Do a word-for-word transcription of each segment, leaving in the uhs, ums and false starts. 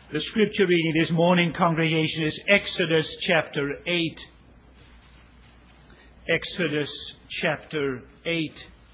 The scripture reading this morning, congregation, is Exodus chapter eight. Exodus chapter eight.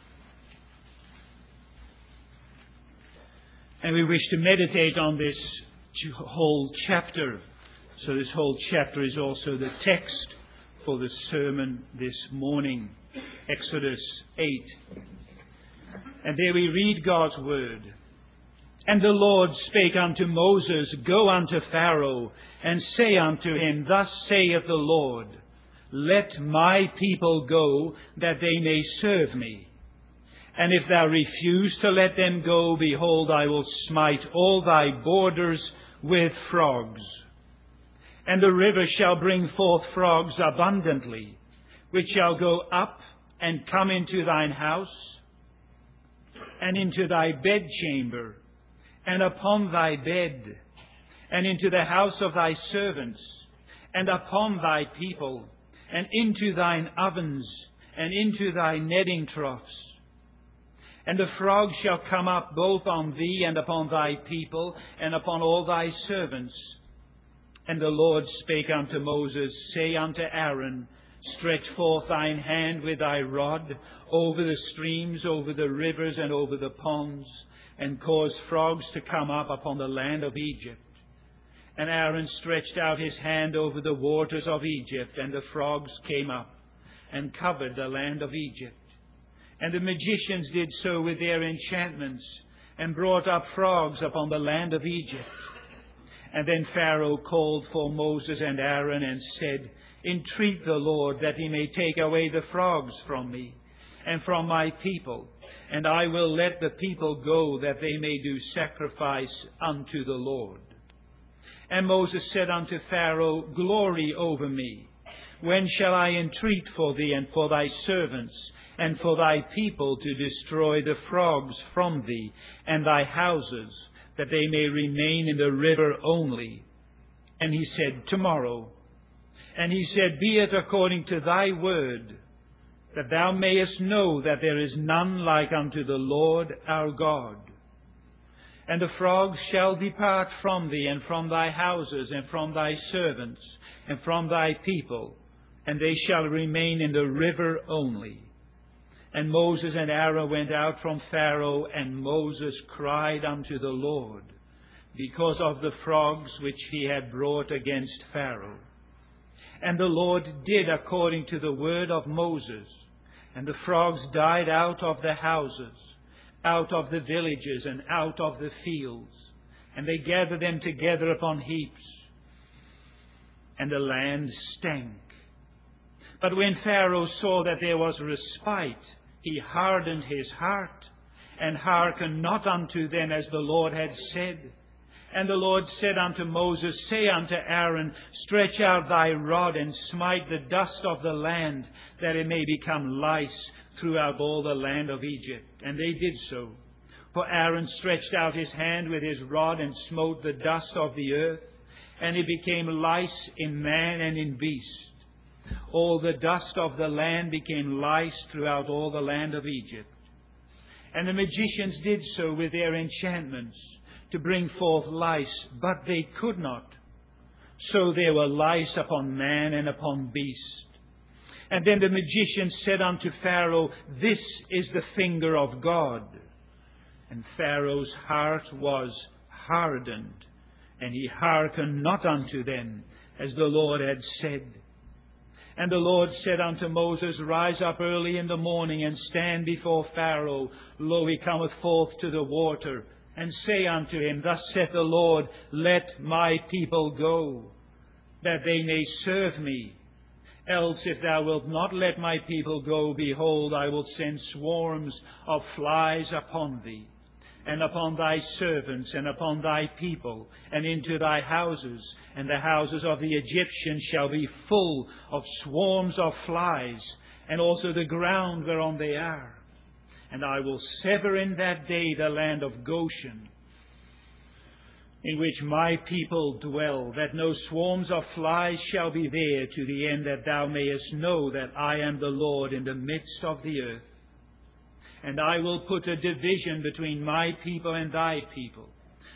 And we wish to meditate on this whole chapter. So this whole chapter is also the text for the sermon this morning. Exodus eight. And there we read God's word. And the Lord spake unto Moses, Go unto Pharaoh, and say unto him, Thus saith the Lord, Let my people go, that they may serve me. And if thou refuse to let them go, behold, I will smite all thy borders with frogs. And the river shall bring forth frogs abundantly, which shall go up and come into thine house, and into thy bedchamber, and upon thy bed, and into the house of thy servants, and upon thy people, and into thine ovens, and into thy kneading troughs. And the frogs shall come up both on thee, and upon thy people, and upon all thy servants. And the Lord spake unto Moses, Say unto Aaron, Stretch forth thine hand with thy rod over the streams, over the rivers, and over the ponds, and cause frogs to come up upon the land of Egypt. And Aaron stretched out his hand over the waters of Egypt, and the frogs came up, and covered the land of Egypt. And the magicians did so with their enchantments, and brought up frogs upon the land of Egypt. And then Pharaoh called for Moses and Aaron, and said, Entreat the Lord that he may take away the frogs from me, and from my people, and I will let the people go, that they may do sacrifice unto the Lord. And Moses said unto Pharaoh, Glory over me. When shall I entreat for thee, and for thy servants, and for thy people, to destroy the frogs from thee, and thy houses, that they may remain in the river only? And he said, Tomorrow. And he said, Be it according to thy word, that thou mayest know that there is none like unto the Lord our God. And the frogs shall depart from thee, and from thy houses, and from thy servants, and from thy people, and they shall remain in the river only. And Moses and Aaron went out from Pharaoh, and Moses cried unto the Lord, because of the frogs which he had brought against Pharaoh. And the Lord did according to the word of Moses. And the frogs died out of the houses, out of the villages, and out of the fields. And they gathered them together upon heaps. And the land stank. But when Pharaoh saw that there was respite, he hardened his heart, and hearkened not unto them as the Lord had said. And the Lord said unto Moses, Say unto Aaron, Stretch out thy rod, and smite the dust of the land, that it may become lice throughout all the land of Egypt. And they did so. For Aaron stretched out his hand with his rod, and smote the dust of the earth, and it became lice in man and in beast. All the dust of the land became lice throughout all the land of Egypt. And the magicians did so with their enchantments, to bring forth lice, but they could not. So there were lice upon man and upon beast. And then the magician said unto Pharaoh, This is the finger of God. And Pharaoh's heart was hardened, and he hearkened not unto them, as the Lord had said. And the Lord said unto Moses, Rise up early in the morning, and stand before Pharaoh. Lo, he cometh forth to the water. And say unto him, Thus saith the Lord, Let my people go, that they may serve me. Else, if thou wilt not let my people go, behold, I will send swarms of flies upon thee, and upon thy servants, and upon thy people, and into thy houses. And the houses of the Egyptians shall be full of swarms of flies, and also the ground whereon they are. And I will sever in that day the land of Goshen, in which my people dwell, that no swarms of flies shall be there, to the end that thou mayest know that I am the Lord in the midst of the earth. And I will put a division between my people and thy people,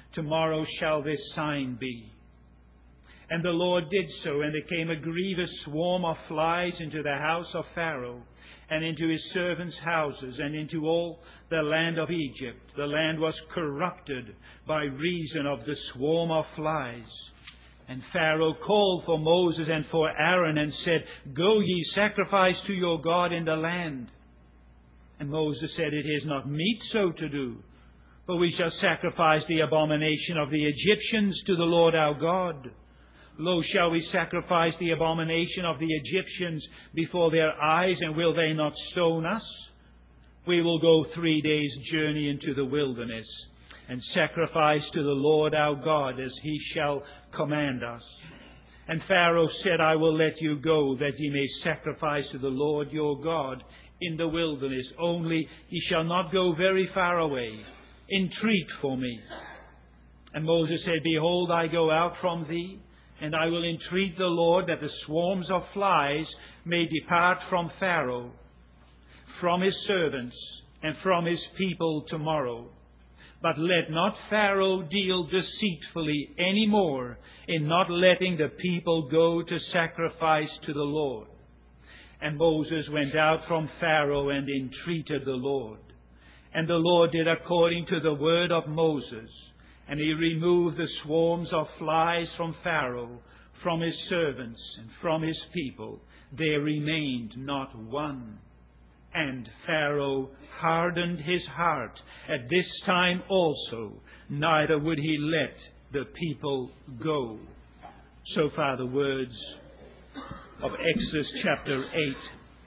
Tomorrow shall this sign be. And the Lord did so, and there came a grievous swarm of flies into the house of Pharaoh, and into his servants' houses, and into all the land of Egypt. The land was corrupted by reason of the swarm of flies. And Pharaoh called for Moses and for Aaron, and said, Go ye, sacrifice to your God in the land. And Moses said, It is not meet so to do, but we shall sacrifice the abomination of the Egyptians to the Lord our God. Lo, shall we sacrifice the abomination of the Egyptians before their eyes, and will they not stone us? We will go three days' journey into the wilderness, and sacrifice to the Lord our God as he shall command us. And Pharaoh said, I will let you go, that ye may sacrifice to the Lord your God in the wilderness. Only ye shall not go very far away. Entreat for me. And Moses said, Behold, I go out from thee, and I will entreat the Lord that the swarms of flies may depart from Pharaoh, from his servants, and from his people tomorrow. But let not Pharaoh deal deceitfully any more in not letting the people go to sacrifice to the Lord. And Moses went out from Pharaoh and entreated the Lord. And the Lord did according to the word of Moses. And he removed the swarms of flies from Pharaoh, from his servants, and from his people. There remained not one. And Pharaoh hardened his heart at this time also, neither would he let the people go. So far the words of Exodus chapter eight.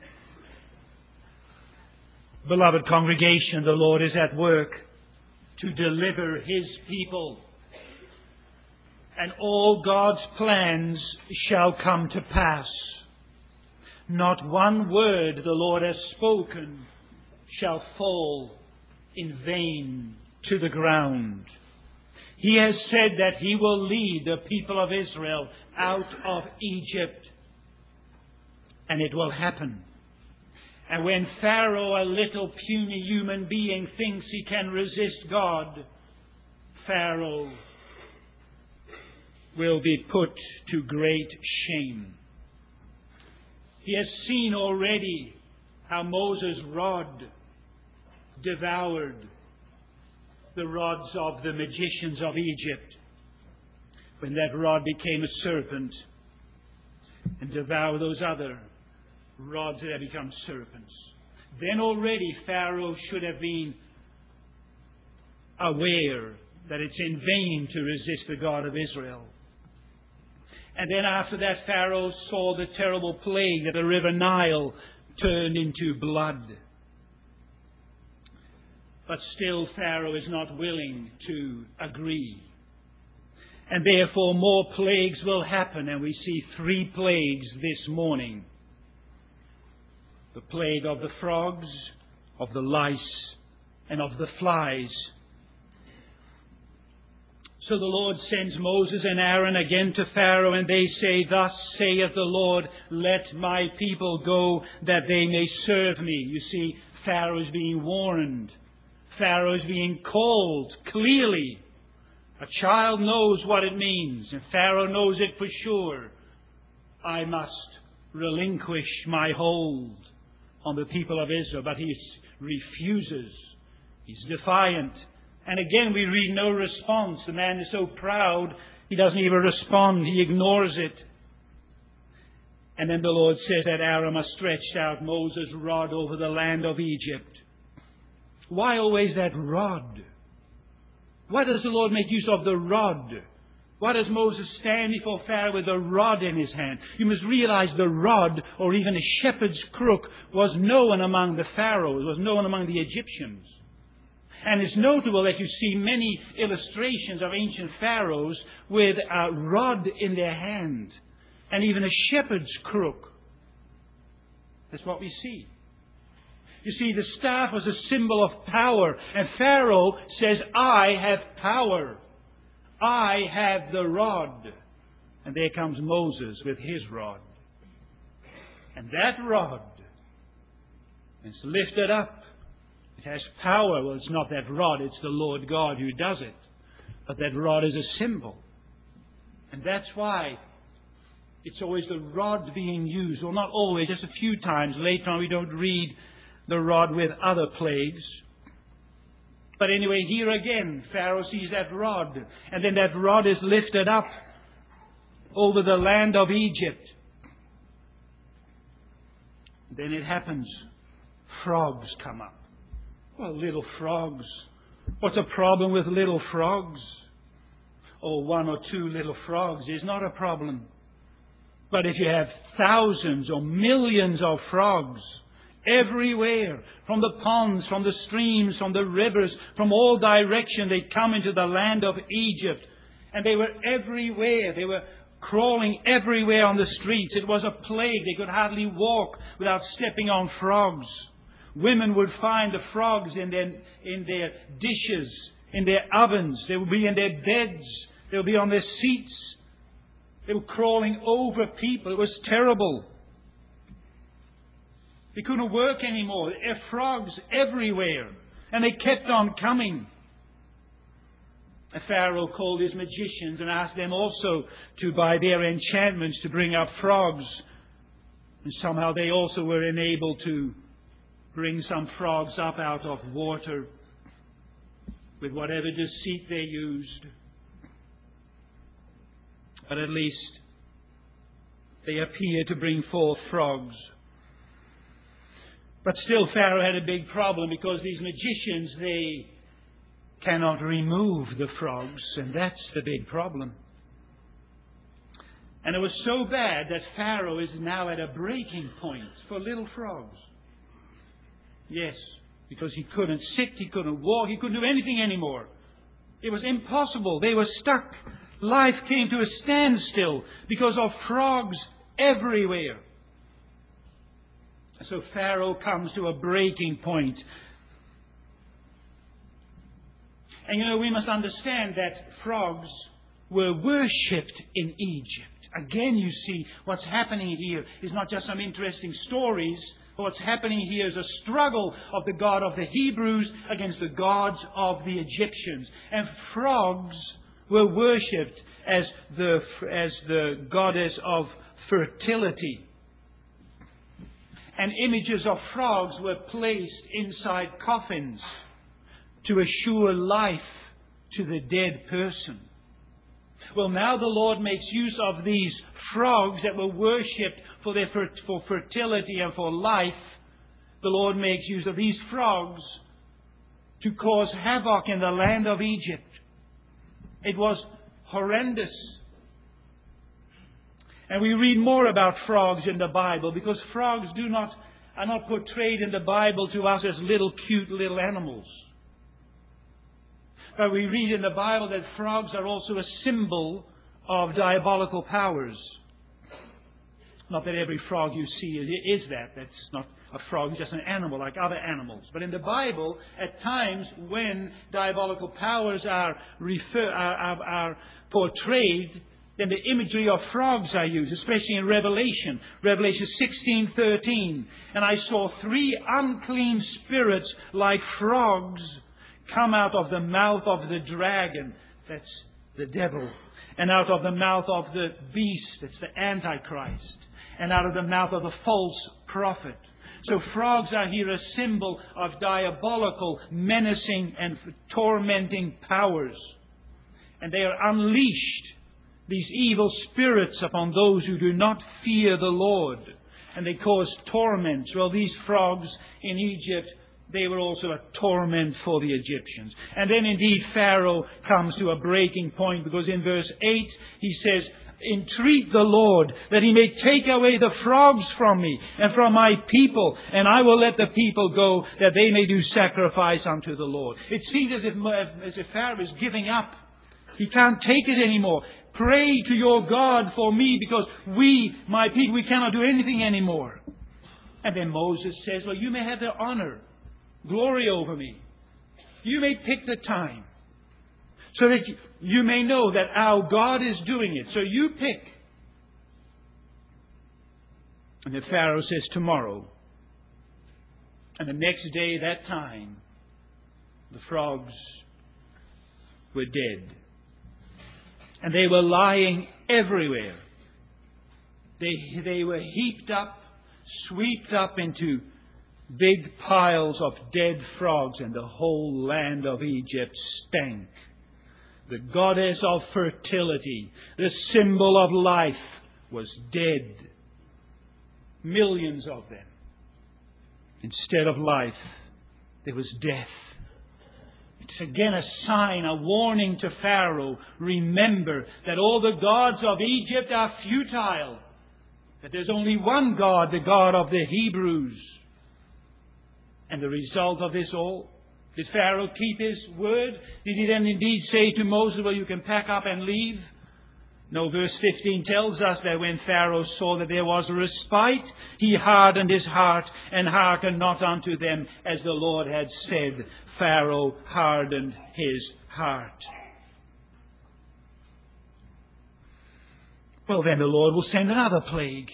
Beloved congregation, the Lord is at work to deliver his people, and all God's plans shall come to pass. Not one word the Lord has spoken shall fall in vain to the ground. He has said that he will lead the people of Israel out of Egypt, and it will happen. And when Pharaoh, a little puny human being, thinks he can resist God, Pharaoh will be put to great shame. He has seen already how Moses' rod devoured the rods of the magicians of Egypt, when that rod became a serpent and devoured those other rods that have become serpents. Then already Pharaoh should have been aware that it's in vain to resist the God of Israel. And then after that, Pharaoh saw the terrible plague that the river Nile turned into blood. But still Pharaoh is not willing to agree. And therefore more plagues will happen, and we see three plagues this morning. The plague of the frogs, of the lice, and of the flies. So the Lord sends Moses and Aaron again to Pharaoh, and they say, Thus saith the Lord, Let my people go, that they may serve me. You see, Pharaoh is being warned. Pharaoh is being called clearly. A child knows what it means, and Pharaoh knows it for sure. I must relinquish my hold on the people of Israel, but he refuses. He's defiant. And again we read no response. The man is so proud, he doesn't even respond. He ignores it. And then the Lord says that Aaron must stretch out Moses' rod over the land of Egypt. Why always that rod? Why does the Lord make use of the rod? Why does Moses stand before Pharaoh with a rod in his hand? You must realize the rod, or even a shepherd's crook, was known among the pharaohs, was known among the Egyptians. And it's notable that you see many illustrations of ancient pharaohs with a rod in their hand, and even a shepherd's crook. That's what we see. You see, the staff was a symbol of power, and Pharaoh says, I have power. I have the rod. And there comes Moses with his rod. And that rod is lifted up. It has power. Well, it's not that rod, it's the Lord God who does it. But that rod is a symbol. And that's why it's always the rod being used. Well, not always, just a few times. Later on we don't read the rod with other plagues. But anyway, here again, Pharaoh sees that rod. And then that rod is lifted up over the land of Egypt. Then it happens. Frogs come up. Well, little frogs. What's a problem with little frogs? Oh, one or two little frogs is not a problem. But if you have thousands or millions of frogs everywhere, from the ponds, from the streams, from the rivers, from all directions, they come into the land of Egypt. And they were everywhere. They were crawling everywhere on the streets. It was a plague. They could hardly walk without stepping on frogs. Women would find the frogs in their, in their dishes, in their ovens. They would be in their beds. They would be on their seats. They were crawling over people. It was terrible. They couldn't work anymore. There were frogs everywhere. And they kept on coming. And Pharaoh called his magicians and asked them also to, by their enchantments, to bring up frogs. And somehow they also were enabled to bring some frogs up out of water with whatever deceit they used. But at least they appear to bring forth frogs. But still Pharaoh had a big problem because these magicians, they cannot remove the frogs, and that's the big problem. And it was so bad that Pharaoh is now at a breaking point for little frogs. Yes, because he couldn't sit, he couldn't walk, he couldn't do anything anymore. It was impossible. They were stuck. Life came to a standstill because of frogs everywhere. So Pharaoh comes to a breaking point. And you know, we must understand that frogs were worshipped in Egypt. Again, you see, what's happening here is not just some interesting stories. But what's happening here is a struggle of the God of the Hebrews against the gods of the Egyptians. And frogs were worshipped as the, as the goddess of fertility. And images of frogs were placed inside coffins to assure life to the dead person. Well, now the Lord makes use of these frogs that were worshipped for their for fertility and for life. The Lord makes use of these frogs to cause havoc in the land of Egypt. It was horrendous. And we read more about frogs in the Bible because frogs do not are not portrayed in the Bible to us as little cute little animals. But we read in the Bible that frogs are also a symbol of diabolical powers. Not that every frog you see is, is that. That's not a frog, it's just an animal like other animals. But in the Bible, at times when diabolical powers are, refer, are, are, are portrayed, then the imagery of frogs are used, especially in Revelation. Revelation sixteen thirteen. And I saw three unclean spirits like frogs come out of the mouth of the dragon. That's the devil. And out of the mouth of the beast. That's the Antichrist. And out of the mouth of the false prophet. So frogs are here a symbol of diabolical, menacing and tormenting powers. And they are unleashed, these evil spirits, upon those who do not fear the Lord. And they cause torments. Well, these frogs in Egypt, they were also a torment for the Egyptians. And then indeed Pharaoh comes to a breaking point, because in verse eight he says, "Entreat the Lord that He may take away the frogs from me and from my people, and I will let the people go that they may do sacrifice unto the Lord." It seems as if, as if Pharaoh is giving up. He can't take it anymore. Pray to your God for me, because we, my people, we cannot do anything anymore. And then Moses says, "Well, you may have the honor, glory over me. You may pick the time, so that you may know that our God is doing it. So you pick." And the Pharaoh says, "Tomorrow." And the next day, that time, the frogs were dead. And they were lying everywhere. They, they were heaped up, swept up into big piles of dead frogs, and the whole land of Egypt stank. The goddess of fertility, the symbol of life, was dead. Millions of them. Instead of life, there was death. It's again a sign, a warning to Pharaoh. Remember that all the gods of Egypt are futile. That there's only one God, the God of the Hebrews. And the result of this all, did Pharaoh keep his word? Did he then indeed say to Moses, well, you can pack up and leave? No, verse fifteen tells us that when Pharaoh saw that there was a respite, he hardened his heart and hearkened not unto them, as the Lord had said. Pharaoh hardened his heart. Well, then the Lord will send another plague.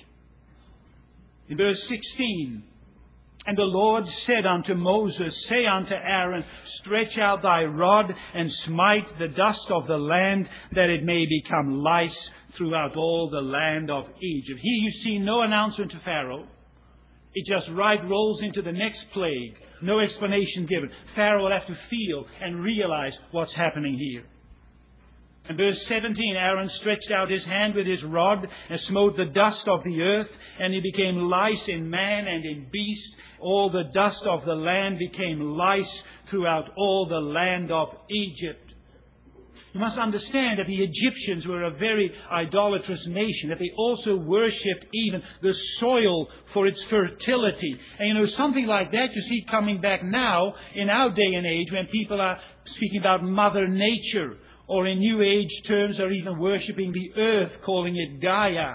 In verse sixteen, and the Lord said unto Moses, say unto Aaron, stretch out thy rod and smite the dust of the land, that it may become lice throughout all the land of Egypt. Here you see no announcement to Pharaoh. It just right rolls into the next plague. No explanation given. Pharaoh will have to feel and realize what's happening here. In verse seventeen, Aaron stretched out his hand with his rod and smote the dust of the earth, and it became lice in man and in beast. All the dust of the land became lice throughout all the land of Egypt. You must understand that the Egyptians were a very idolatrous nation, that they also worshipped even the soil for its fertility. And you know, something like that you see coming back now in our day and age when people are speaking about Mother Nature, or in New Age terms are even worshipping the earth, calling it Gaia.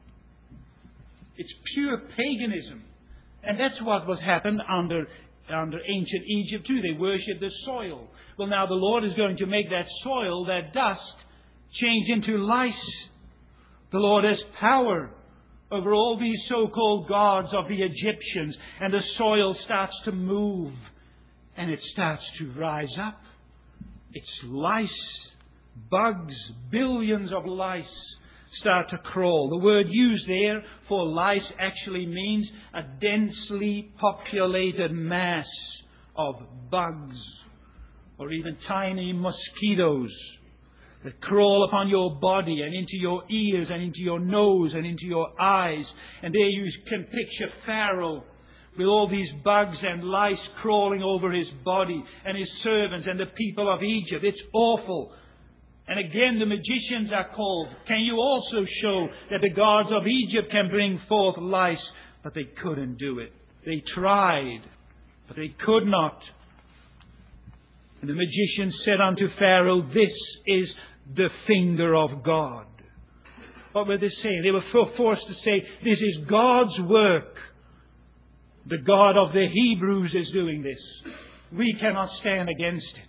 It's pure paganism. And that's what was happened under, under ancient Egypt too. They worshipped the soil. Well, now the Lord is going to make that soil, that dust, change into lice. The Lord has power over all these so-called gods of the Egyptians. And the soil starts to move. And it starts to rise up. It's lice. Bugs, billions of lice start to crawl. The word used there for lice actually means a densely populated mass of bugs, or even tiny mosquitoes that crawl upon your body and into your ears and into your nose and into your eyes. And there you can picture Pharaoh with all these bugs and lice crawling over his body, and his servants and the people of Egypt. It's awful. And again, the magicians are called. Can you also show that the gods of Egypt can bring forth lice? But they couldn't do it. They tried, but they could not. And the magicians said unto Pharaoh, this is the finger of God. What were they saying? They were forced to say, this is God's work. The God of the Hebrews is doing this. We cannot stand against it.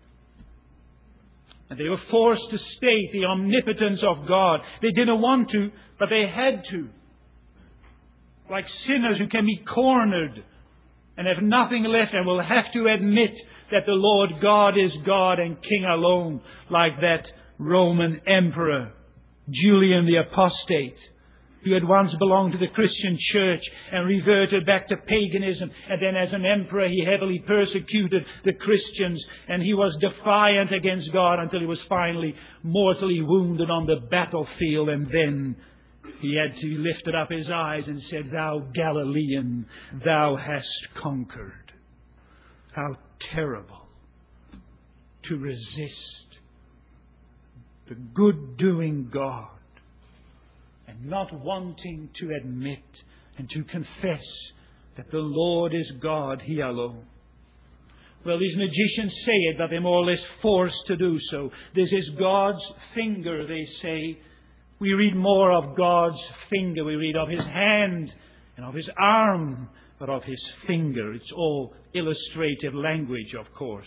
And they were forced to state the omnipotence of God. They didn't want to, but they had to. Like sinners who can be cornered and have nothing left and will have to admit that the Lord God is God and King alone, like that Roman emperor, Julian the Apostate, who had once belonged to the Christian church and reverted back to paganism. And then as an emperor, he heavily persecuted the Christians. And he was defiant against God until he was finally mortally wounded on the battlefield. And then he had to lift up his eyes and said, thou Galilean, thou hast conquered. How terrible to resist the good-doing God, and not wanting to admit and to confess that the Lord is God, He alone. Well, these magicians say it, but they're more or less forced to do so. This is God's finger, they say. We read more of God's finger. We read of His hand and of His arm, but of His finger. It's all illustrative language, of course.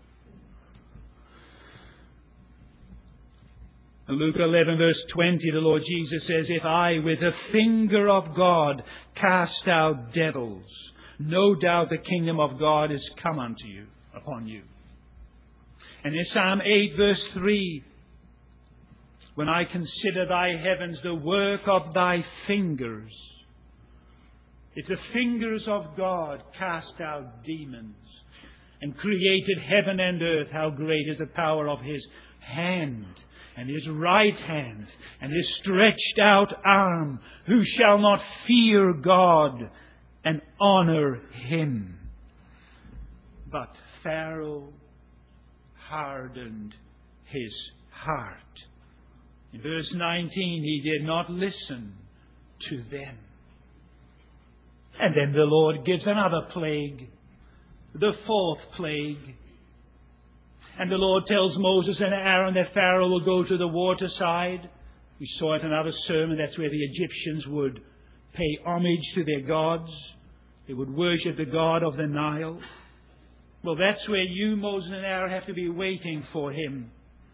In Luke eleven verse twenty, the Lord Jesus says, if I with the finger of God cast out devils, no doubt the kingdom of God is come unto you, upon you. And in Psalm eight verse three, when I consider thy heavens, the work of thy fingers. If the fingers of God cast out demons and created heaven and earth, how great is the power of his hand, and his right hand, and his stretched out arm. Who shall not fear God and honor him? But Pharaoh hardened his heart. In verse nineteen, he did not listen to them. And then the Lord gives another plague, the fourth plague. And the Lord tells Moses and Aaron that Pharaoh will go to the waterside. We saw it in another sermon. That's where the Egyptians would pay homage to their gods. They would worship the god of the Nile. Well, that's where you, Moses and Aaron, have to be waiting for him.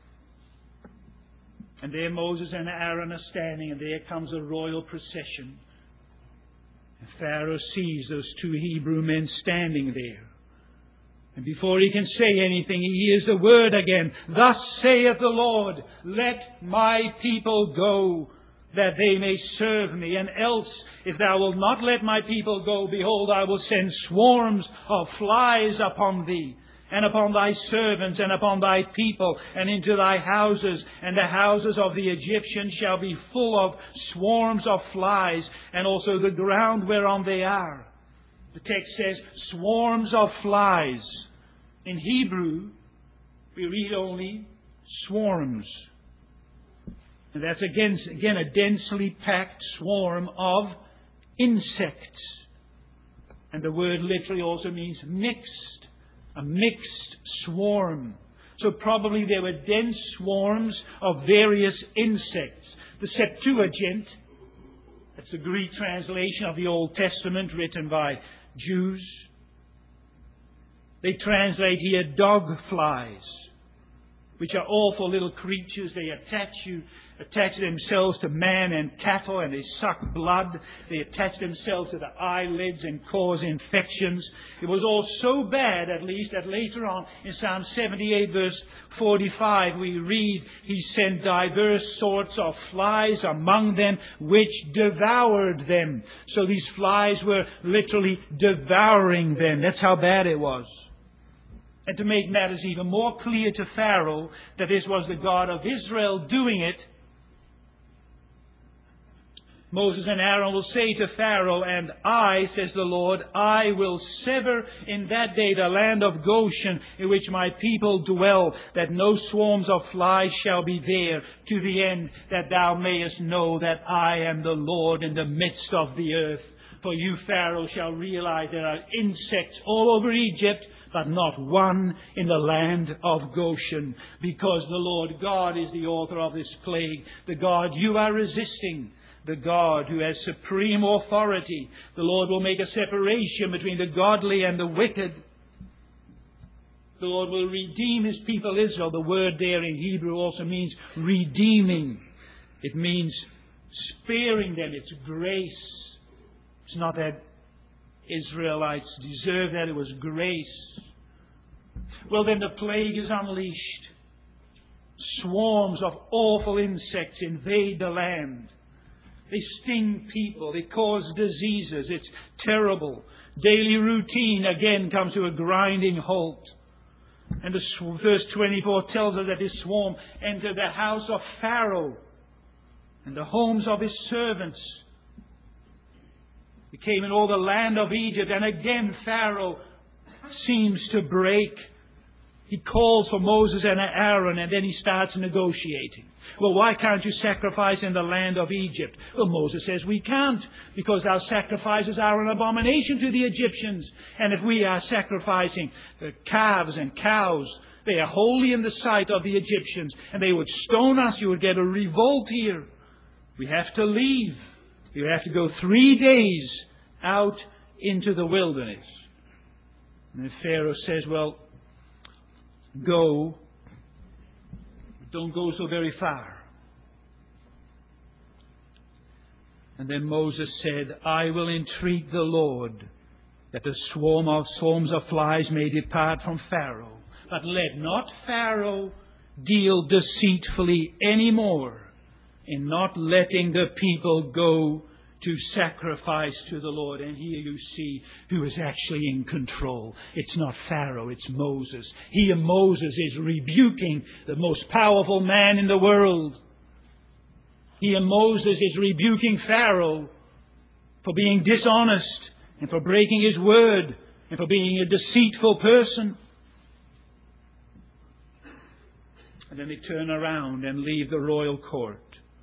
And there Moses and Aaron are standing, and there comes a royal procession. And Pharaoh sees those two Hebrew men standing there. And before he can say anything, he hears the word again. Thus saith the Lord, let my people go, that they may serve me. And else, if thou wilt not let my people go, behold, I will send swarms of flies upon thee, and upon thy servants, and upon thy people, and into thy houses. And the houses of the Egyptians shall be full of swarms of flies, and also the ground whereon they are. The text says, swarms of flies. In Hebrew, we read only swarms. And that's again, again a densely packed swarm of insects. And the word literally also means mixed. A mixed swarm. So probably there were dense swarms of various insects. The Septuagint, that's the Greek translation of the Old Testament written by Jews. They translate here dog flies, which are awful little creatures. They attach you, attach themselves to man and cattle, and they suck blood. They attach themselves to the eyelids and cause infections. It was all so bad, at least, that later on in Psalm seventy-eight, verse forty-five, we read, he sent diverse sorts of flies among them, which devoured them. So these flies were literally devouring them. That's how bad it was. And to make matters even more clear to Pharaoh that this was the God of Israel doing it, Moses and Aaron will say to Pharaoh, and I, says the Lord, I will sever in that day the land of Goshen in which my people dwell, that no swarms of flies shall be there, to the end that thou mayest know that I am the Lord in the midst of the earth. For you, Pharaoh, shall realize there are insects all over Egypt, but not one in the land of Goshen, because the Lord God is the author of this plague, the God you are resisting, the God who has supreme authority. The Lord will make a separation between the godly and the wicked. The Lord will redeem his people Israel. The word there in Hebrew also means redeeming. It means sparing them. It's grace. It's not that Israelites deserve that. It was grace. Well, then the plague is unleashed. Swarms of awful insects invade the land. They sting people. They cause diseases. It's terrible. Daily routine again comes to a grinding halt. And the sw- verse twenty-four tells us that this swarm entered the house of Pharaoh and the homes of his servants. It came in all the land of Egypt. And again Pharaoh seems to break. He calls for Moses and Aaron, and then he starts negotiating. Well, why can't you sacrifice in the land of Egypt? Well, Moses says we can't, because our sacrifices are an abomination to the Egyptians. And if we are sacrificing uh, calves and cows, they are holy in the sight of the Egyptians, and they would stone us. You would get a revolt here. We have to leave. You have to go three days out into the wilderness. And then Pharaoh says, well, go. Don't go so very far. And then Moses said, I will entreat the Lord that the swarm of swarms of flies may depart from Pharaoh. But let not Pharaoh deal deceitfully any more in not letting the people go to sacrifice to the Lord. And here you see who is actually in control. It's not Pharaoh, it's Moses. Here Moses is rebuking the most powerful man in the world. Here Moses is rebuking Pharaoh for being dishonest and for breaking his word and for being a deceitful person. And then they turn around and leave the royal court.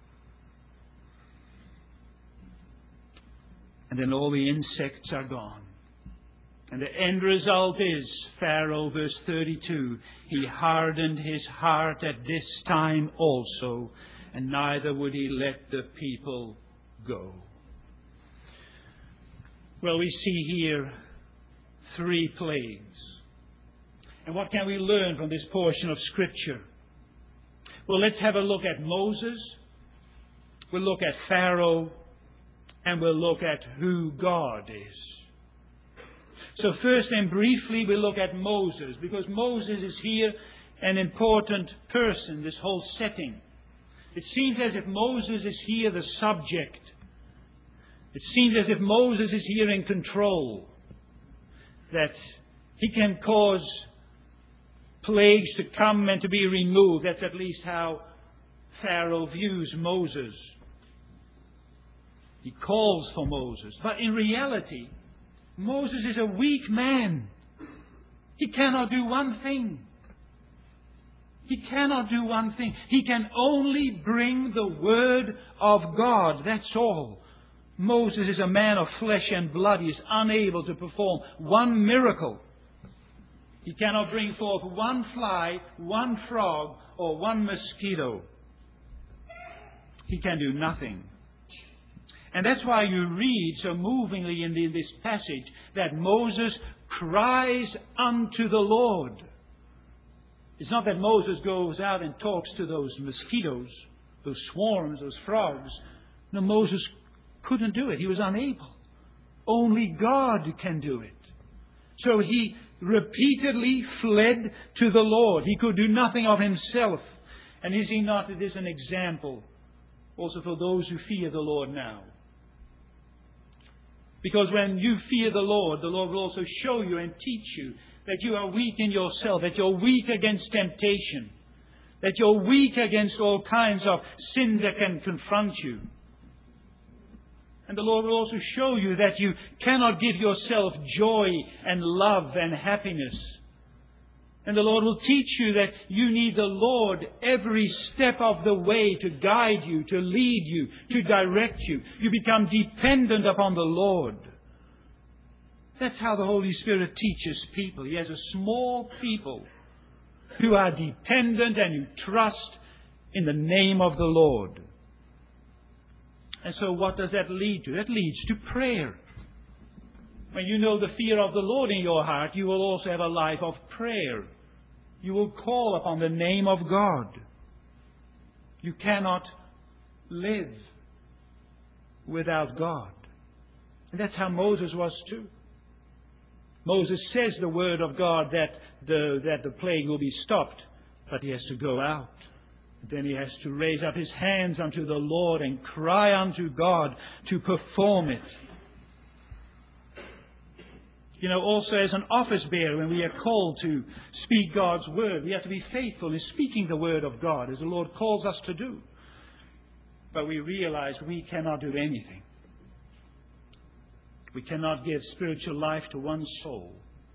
And then all the insects are gone. And the end result is, Pharaoh, verse thirty-two, he hardened his heart at this time also, and neither would he let the people go. Well, we see here three plagues. And what can we learn from this portion of Scripture? Well, let's have a look at Moses. We'll look at Pharaoh. And we'll look at who God is. So first and briefly we'll look at Moses, because Moses is here an important person, this whole setting. It seems as if Moses is here the subject. It seems as if Moses is here in control. That he can cause plagues to come and to be removed. That's at least how Pharaoh views Moses. He calls for Moses. But in reality, Moses is a weak man. He cannot do one thing. He cannot do one thing. He can only bring the word of God. That's all. Moses is a man of flesh and blood. He is unable to perform one miracle. He cannot bring forth one fly, one frog, or one mosquito. He can do nothing. And that's why you read so movingly in, the, in this passage that Moses cries unto the Lord. It's not that Moses goes out and talks to those mosquitoes, those swarms, those frogs. No, Moses couldn't do it. He was unable. Only God can do it. So he repeatedly fled to the Lord. He could do nothing of himself. And is he not, it is an example also for those who fear the Lord now. Because when you fear the Lord, the Lord will also show you and teach you that you are weak in yourself, that you're weak against temptation, that you're weak against all kinds of sin that can confront you. And the Lord will also show you that you cannot give yourself joy and love and happiness. And the Lord will teach you that you need the Lord every step of the way to guide you, to lead you, to direct you. You become dependent upon the Lord. That's how the Holy Spirit teaches people. He has a small people who are dependent and who trust in the name of the Lord. And so what does that lead to? That leads to prayer. When you know the fear of the Lord in your heart, you will also have a life of prayer. You will call upon the name of God. You cannot live without God. And that's how Moses was too. Moses says the word of God that the, that the plague will be stopped, but he has to go out. Then he has to raise up his hands unto the Lord and cry unto God to perform it. You know, also as an office bearer, when we are called to speak God's word, we have to be faithful in speaking the word of God, as the Lord calls us to do. But we realize we cannot do anything. We cannot give spiritual life to one soul.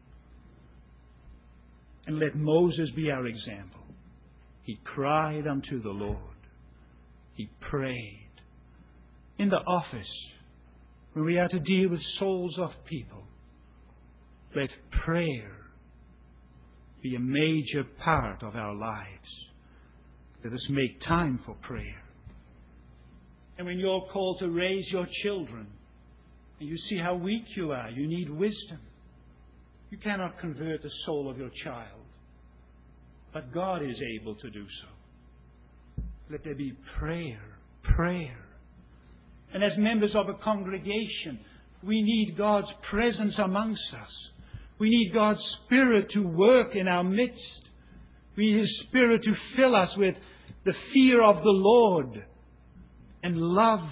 And let Moses be our example. He cried unto the Lord. He prayed. In the office, when we are to deal with souls of people, let prayer be a major part of our lives. Let us make time for prayer. And when you're called to raise your children, and you see how weak you are, you need wisdom. You cannot convert the soul of your child. But God is able to do so. Let there be prayer, prayer. And as members of a congregation, we need God's presence amongst us. We need God's Spirit to work in our midst. We need His Spirit to fill us with the fear of the Lord. and love.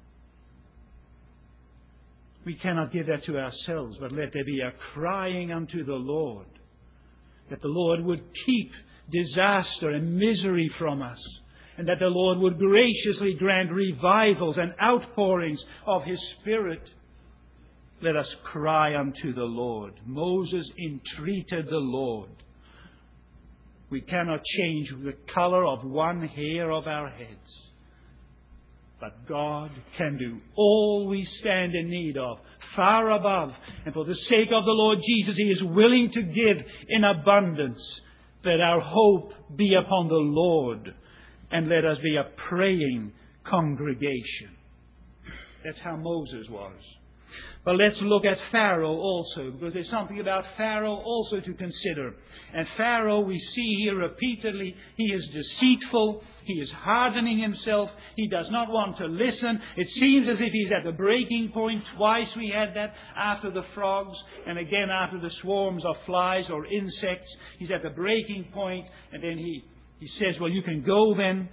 We cannot give that to ourselves, but let there be a crying unto the Lord, that the Lord would keep disaster and misery from us, and that the Lord would graciously grant revivals and outpourings of His Spirit. Let us cry unto the Lord. Moses entreated the Lord. We cannot change the color of one hair of our heads. But God can do all we stand in need of, far above. And for the sake of the Lord Jesus, He is willing to give in abundance. Let our hope be upon the Lord. And let us be a praying congregation. That's how Moses was. But let's look at Pharaoh also, because there's something about Pharaoh also to consider. And Pharaoh, we see here repeatedly, he is deceitful, he is hardening himself, he does not want to listen. It seems as if he's at the breaking point. Twice we had that, after the frogs, and again after the swarms of flies or insects. He's at the breaking point, and then he, he says, well, you can go then.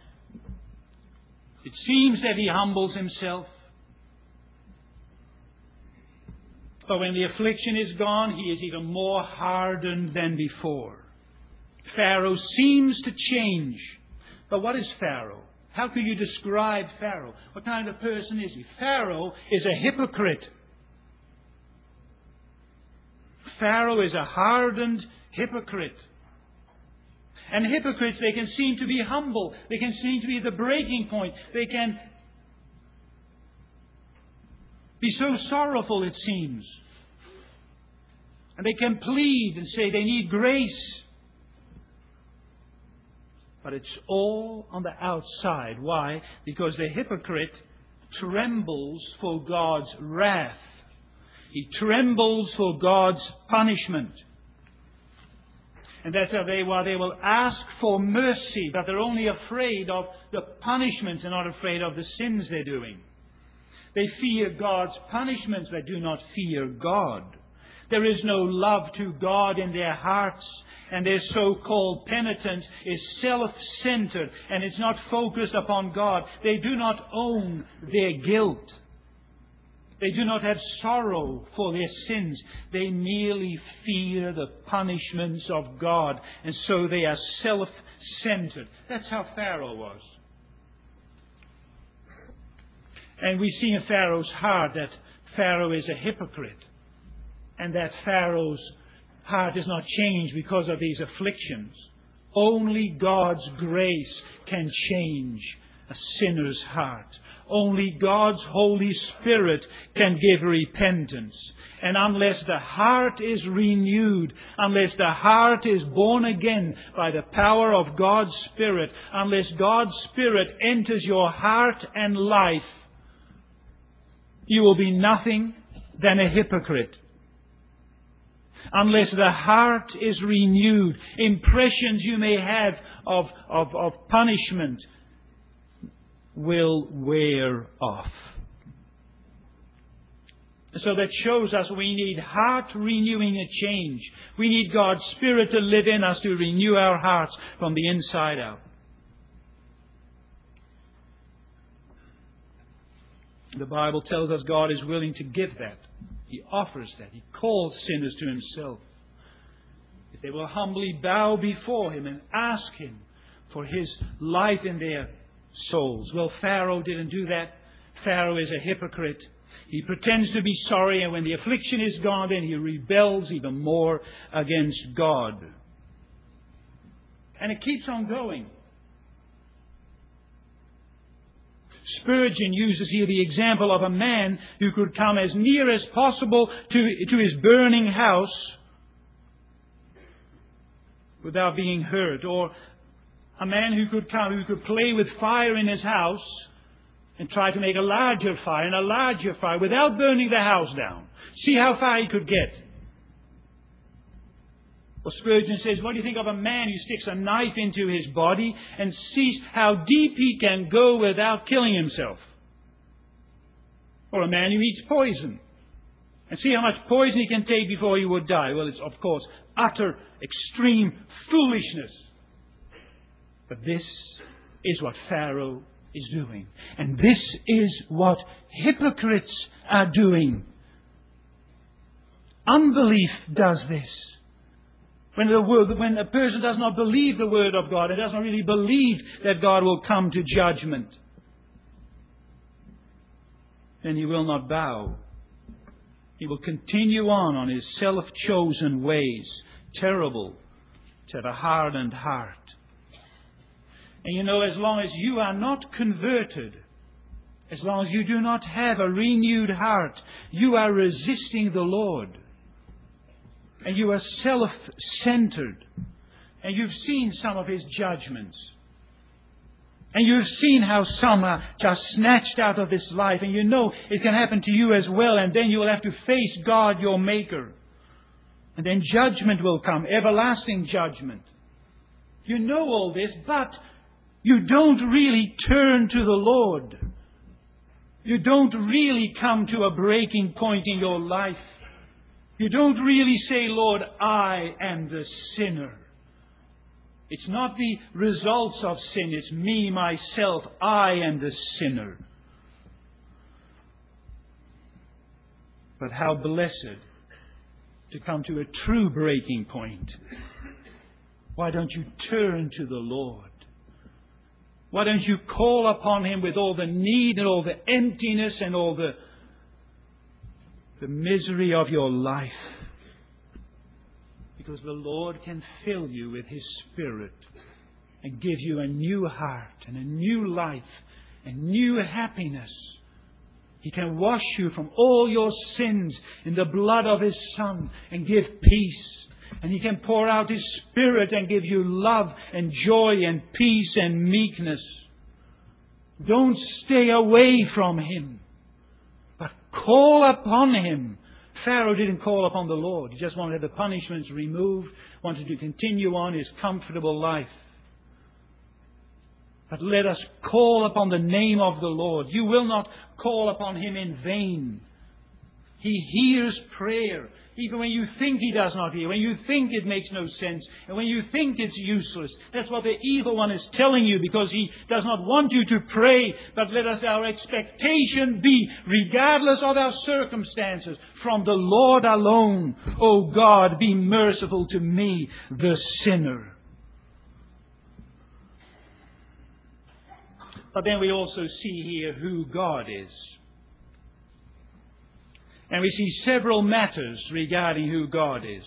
It seems that he humbles himself. But when the affliction is gone, he is even more hardened than before. Pharaoh seems to change. But what is Pharaoh? How can you describe Pharaoh? What kind of person is he? Pharaoh is a hypocrite. Pharaoh is a hardened hypocrite. And hypocrites, they can seem to be humble. They can seem to be at the breaking point. They can be so sorrowful, it seems. And they can plead and say they need grace. But it's all on the outside. Why? Because the hypocrite trembles for God's wrath. He trembles for God's punishment. And that's how they, while they will ask for mercy, but they're only afraid of the punishments and not afraid of the sins they're doing. They fear God's punishments, but do not fear God. There is no love to God in their hearts, and their so-called penitence is self-centered, and it's not focused upon God. They do not own their guilt. They do not have sorrow for their sins. They merely fear the punishments of God, and so they are self-centered. That's how Pharaoh was. And we see in Pharaoh's heart that Pharaoh is a hypocrite. And that Pharaoh's heart is not changed because of these afflictions. Only God's grace can change a sinner's heart. Only God's Holy Spirit can give repentance. And unless the heart is renewed, unless the heart is born again by the power of God's Spirit, unless God's Spirit enters your heart and life, you will be nothing than a hypocrite. Unless the heart is renewed, impressions you may have of, of, of punishment will wear off. So that shows us we need heart renewing a change. We need God's Spirit to live in us to renew our hearts from the inside out. The Bible tells us God is willing to give that. He offers that. He calls sinners to Himself. If they will humbly bow before Him and ask Him for His life in their souls. Well, Pharaoh didn't do that. Pharaoh is a hypocrite. He pretends to be sorry, and when the affliction is gone, then he rebels even more against God. And it keeps on going. Spurgeon uses here the example of a man who could come as near as possible to, to his burning house without being hurt. Or a man who could come, who could play with fire in his house and try to make a larger fire and a larger fire without burning the house down. See how far he could get. Well, Spurgeon says, what do you think of a man who sticks a knife into his body and sees how deep he can go without killing himself? Or a man who eats poison and see how much poison he can take before he would die. Well, it's, of course, utter, extreme foolishness. But this is what Pharaoh is doing. And this is what hypocrites are doing. Unbelief does this. When, the word, when a person does not believe the Word of God, and does not really believe that God will come to judgment, then he will not bow. He will continue on on his self-chosen ways. Terrible to have a hardened heart. And you know, as long as you are not converted, as long as you do not have a renewed heart, you are resisting the Lord. And you are self-centered. And you've seen some of His judgments. And you've seen how some are just snatched out of this life. And you know it can happen to you as well. And then you will have to face God, your Maker. And then judgment will come. Everlasting judgment. You know all this, but you don't really turn to the Lord. You don't really come to a breaking point in your life. You don't really say, Lord, I am the sinner. It's not the results of sin. It's me, myself. I am the sinner. But how blessed to come to a true breaking point. Why don't you turn to the Lord? Why don't you call upon Him with all the need and all the emptiness and all the the misery of your life? Because the Lord can fill you with His Spirit and give you a new heart and a new life and new happiness. He can wash you from all your sins in the blood of His Son and give peace. And He can pour out His Spirit and give you love and joy and peace and meekness. Don't stay away from Him, but call upon Him. Pharaoh didn't call upon the Lord. He just wanted to have the punishments removed, wanted to continue on his comfortable life. But let us call upon the name of the Lord. You will not call upon Him in vain. He hears prayer. Even when you think He does not hear, when you think it makes no sense, and when you think it's useless. That's what the evil one is telling you, because he does not want you to pray. But let us our expectation be, regardless of our circumstances, from the Lord alone. O God, be merciful to me, the sinner. But then we also see here who God is. And we see several matters regarding who God is.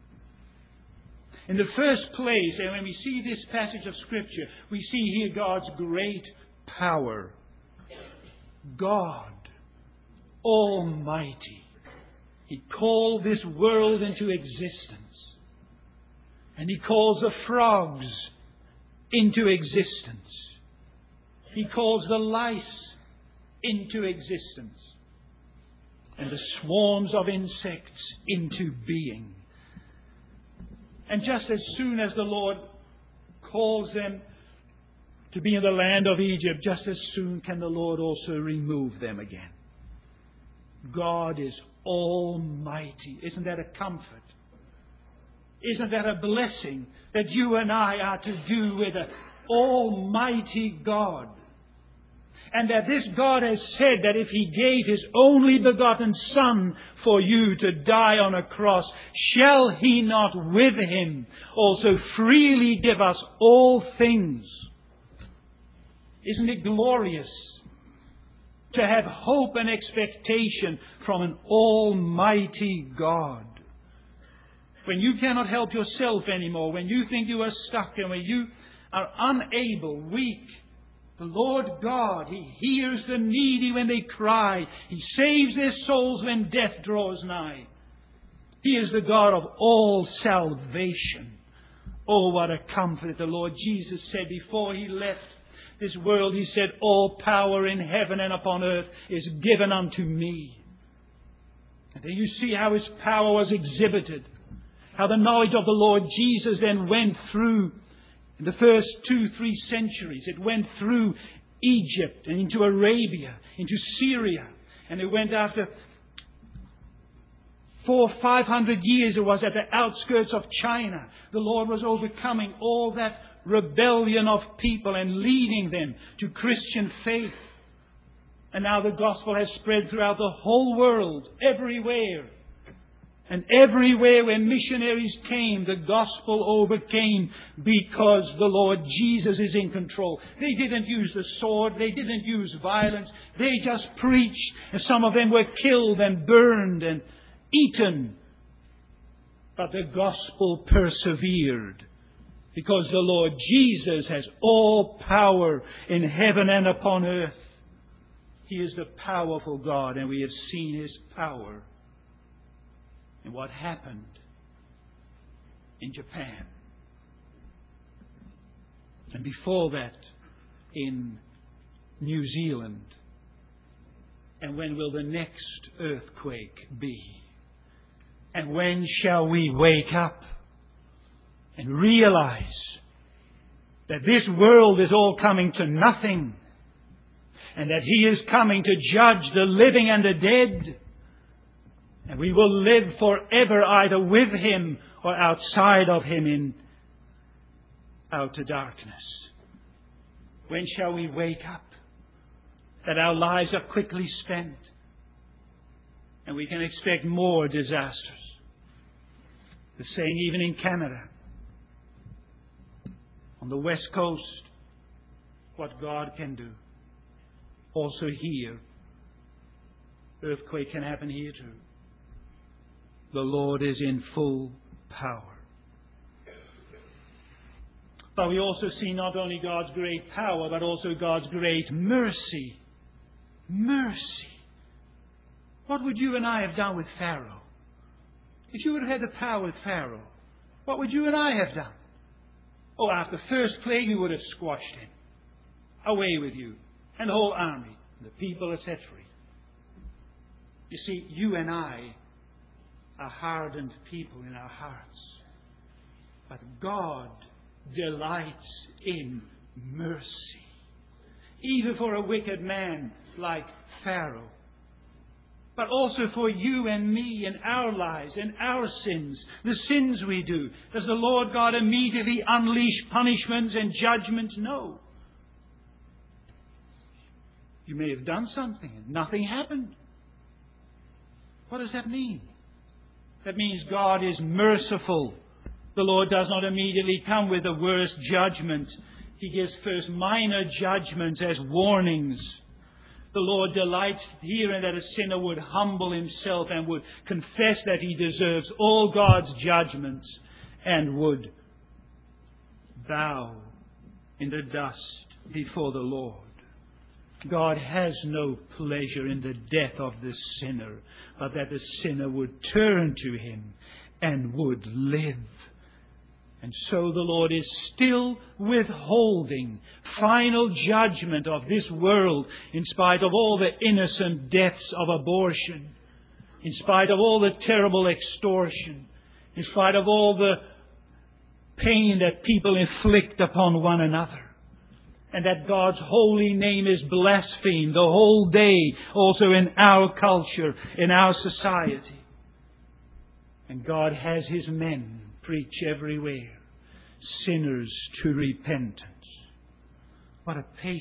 In the first place, and when we see this passage of Scripture, we see here God's great power. God Almighty. He called this world into existence. And He calls the frogs into existence. He calls the lice into existence. And the swarms of insects into being. And just as soon as the Lord calls them to be in the land of Egypt, just as soon can the Lord also remove them again. God is Almighty. Isn't that a comfort? Isn't that a blessing that you and I are to do with an Almighty God? And that this God has said that if He gave His only begotten Son for you to die on a cross, shall He not with Him also freely give us all things? Isn't it glorious to have hope and expectation from an Almighty God? When you cannot help yourself anymore, when you think you are stuck and when you are unable, weak, the Lord God, He hears the needy when they cry. He saves their souls when death draws nigh. He is the God of all salvation. Oh, what a comfort the Lord Jesus said before He left this world. He said, all power in heaven and upon earth is given unto me. And then you see how His power was exhibited. How the knowledge of the Lord Jesus then went through in the first two, three centuries. It went through Egypt and into Arabia, into Syria. And it went after four, five hundred years. It was at the outskirts of China. The Lord was overcoming all that rebellion of people and leading them to Christian faith. And now the gospel has spread throughout the whole world, everywhere. And everywhere where missionaries came, the gospel overcame because the Lord Jesus is in control. They didn't use the sword. They didn't use violence. They just preached. And some of them were killed and burned and eaten. But the gospel persevered because the Lord Jesus has all power in heaven and upon earth. He is the powerful God, and we have seen His power in what happened in Japan. And before that, in New Zealand. And when will the next earthquake be? And when shall we wake up and realize that this world is all coming to nothing, and that He is coming to judge the living and the dead, and we will live forever either with Him or outside of Him in outer darkness? When shall we wake up that our lives are quickly spent and we can expect more disasters? The same even in Canada. On the west coast, what God can do. Also here, earthquake can happen here too. The Lord is in full power. But we also see not only God's great power, but also God's great mercy. Mercy. What would you and I have done with Pharaoh? If you would have had the power with Pharaoh, what would you and I have done? Oh, after the first plague, you would have squashed him. Away with you. And the whole army. The people are set free. You see, you and I are hardened people in our hearts. But God delights in mercy. Even for a wicked man like Pharaoh. But also for you and me and our lives and our sins, the sins we do. Does the Lord God immediately unleash punishments and judgments? No. You may have done something and nothing happened. What does that mean? That means God is merciful. The Lord does not immediately come with the worst judgment. He gives first minor judgments as warnings. The Lord delights herein that a sinner would humble himself and would confess that he deserves all God's judgments and would bow in the dust before the Lord. God has no pleasure in the death of the sinner, but that the sinner would turn to Him and would live. And so the Lord is still withholding final judgment of this world in spite of all the innocent deaths of abortion, in spite of all the terrible extortion, in spite of all the pain that people inflict upon one another. And that God's holy name is blasphemed the whole day, also in our culture, in our society. And God has His men preach everywhere sinners to repentance. What a patience.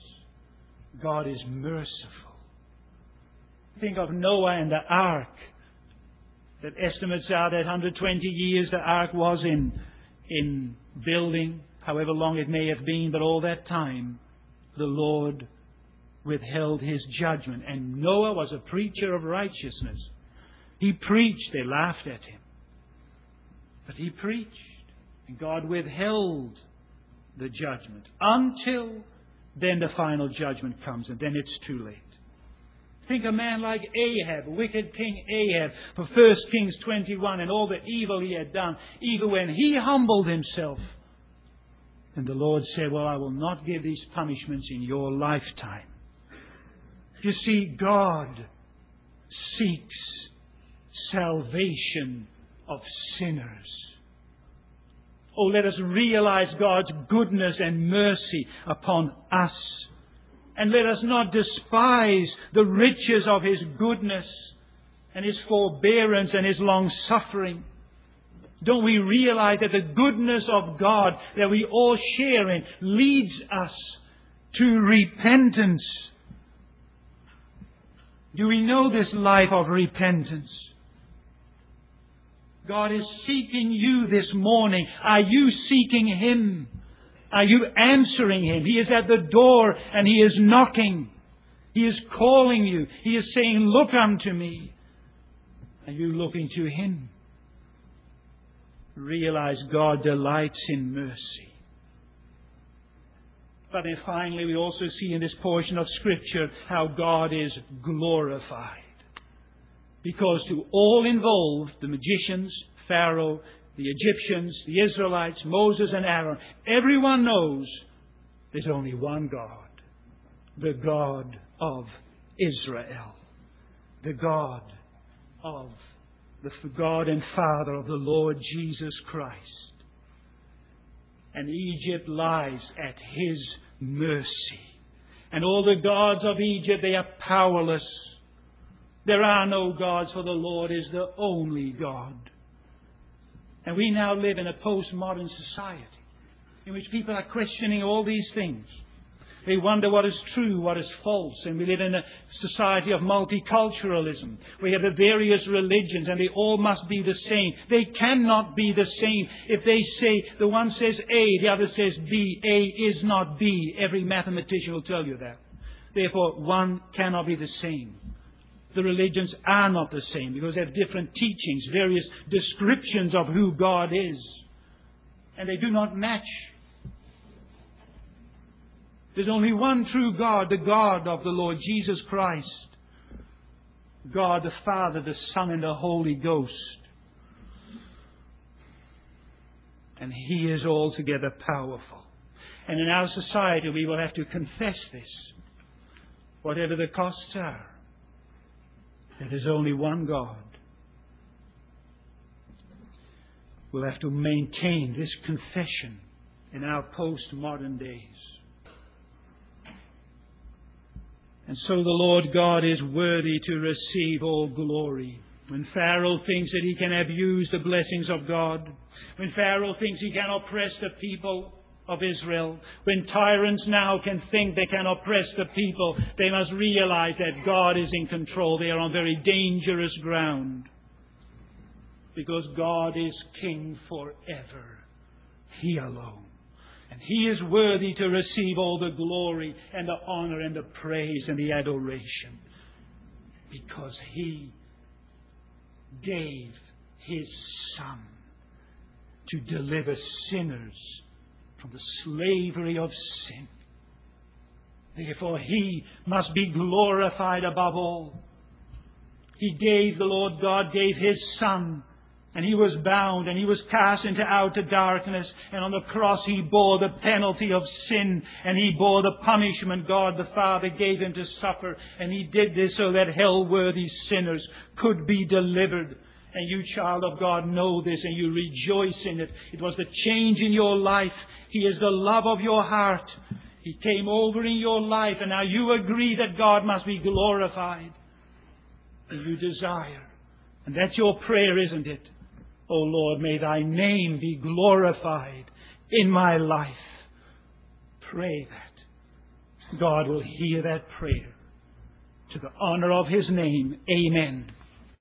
God is merciful. Think of Noah and the ark. That estimates are that one hundred twenty years the ark was in, in building. However long it may have been, but all that time, the Lord withheld His judgment. And Noah was a preacher of righteousness. He preached. They laughed at him. But he preached. And God withheld the judgment. Until then the final judgment comes. And then it's too late. Think a man like Ahab, wicked King Ahab, for First Kings twenty-one, and all the evil he had done. Even when he humbled himself, and the Lord said, well, I will not give these punishments in your lifetime. You see, God seeks salvation of sinners. Oh, let us realize God's goodness and mercy upon us. And let us not despise the riches of His goodness and His forbearance and His long suffering. Don't we realize that the goodness of God that we all share in leads us to repentance? Do we know this life of repentance? God is seeking you this morning. Are you seeking Him? Are you answering Him? He is at the door and He is knocking. He is calling you. He is saying, look unto me. Are you looking to Him? Realize God delights in mercy. But then finally, we also see in this portion of Scripture how God is glorified. Because to all involved, the magicians, Pharaoh, the Egyptians, the Israelites, Moses and Aaron, everyone knows there's only one God. The God of Israel. The God of the God and Father of the Lord Jesus Christ. And Egypt lies at His mercy. And all the gods of Egypt, they are powerless. There are no gods, for the Lord is the only God. And we now live in a postmodern society in which people are questioning all these things. They wonder what is true, what is false. And we live in a society of multiculturalism. We have the various religions and they all must be the same. They cannot be the same. If they say, the one says A, the other says B, A is not B. Every mathematician will tell you that. Therefore, one cannot be the same. The religions are not the same because they have different teachings, various descriptions of who God is. And they do not match. There's only one true God, the God of the Lord Jesus Christ. God the Father, the Son, and the Holy Ghost. And He is altogether powerful. And in our society we will have to confess this, whatever the costs are. There is only one God. We'll have to maintain this confession in our postmodern days. And so the Lord God is worthy to receive all glory. When Pharaoh thinks that he can abuse the blessings of God, when Pharaoh thinks he can oppress the people of Israel, when tyrants now can think they can oppress the people, they must realize that God is in control. They are on very dangerous ground. Because God is King forever. He alone. And He is worthy to receive all the glory and the honor and the praise and the adoration. Because He gave His Son to deliver sinners from the slavery of sin. Therefore He must be glorified above all. He gave, the Lord God gave His Son, and He was bound, and He was cast into outer darkness, and on the cross He bore the penalty of sin, and He bore the punishment God the Father gave Him to suffer, and He did this so that hell-worthy sinners could be delivered. And you, child of God, know this, and you rejoice in it. It was the change in your life. He is the love of your heart. He came over in your life, and now you agree that God must be glorified. And you desire. And that's your prayer, isn't it? Oh Lord, may Thy name be glorified in my life. Pray that. God will hear that prayer. To the honor of His name. Amen.